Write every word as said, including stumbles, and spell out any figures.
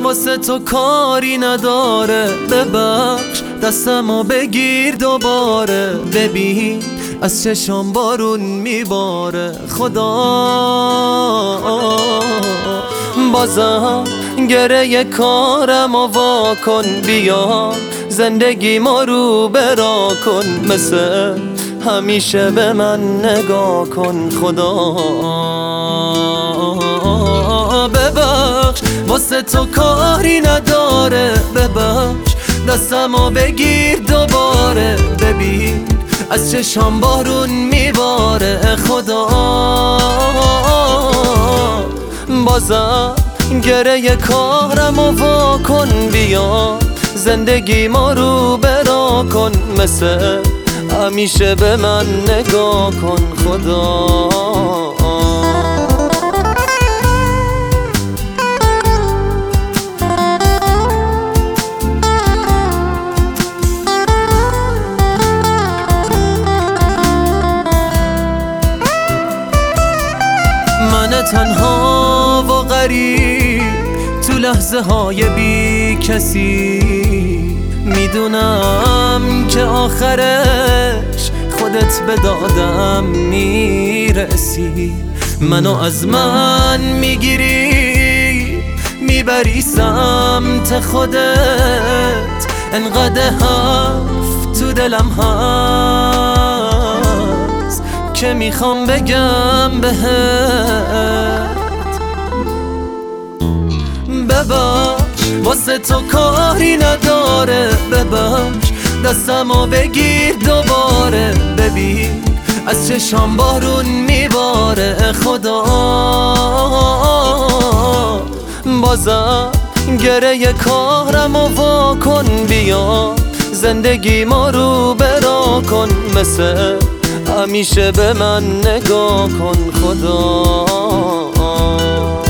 واسه تو کاری نداره، ببخش دستمو بگیر دوباره. ببین از چشام بارون میباره، خدا بازم گره کارمو وا کن. بیا زندگی ما رو برا کن، مثل همیشه به من نگاه کن. خدا ببخش واسه تو کاری نداره، ببخش دستمو بگیر دوباره. ببین از چشام بارون میباره، خدا بازم گره کارمو وا کن. بیا زندگی ما رو برا کن، مثل همیشه به من نگاه کن. خدا من تنها و غریب تو لحظه های بی کسی، میدونم که آخرش خودت به دادم میرسی. منو از من میگیری میبری سمت خودت، انقدر حرف تو دلم هست که میخوام بگم بهت. ببخش واسه تو کاری نداره، ببخش دستمو بگیر دوباره. ببین از چشام بارون میباره، خدا بازم گره کارمو وا کن. بیا زندگی ما رو برا کن، مثل همیشه به من نگاه کن. خدا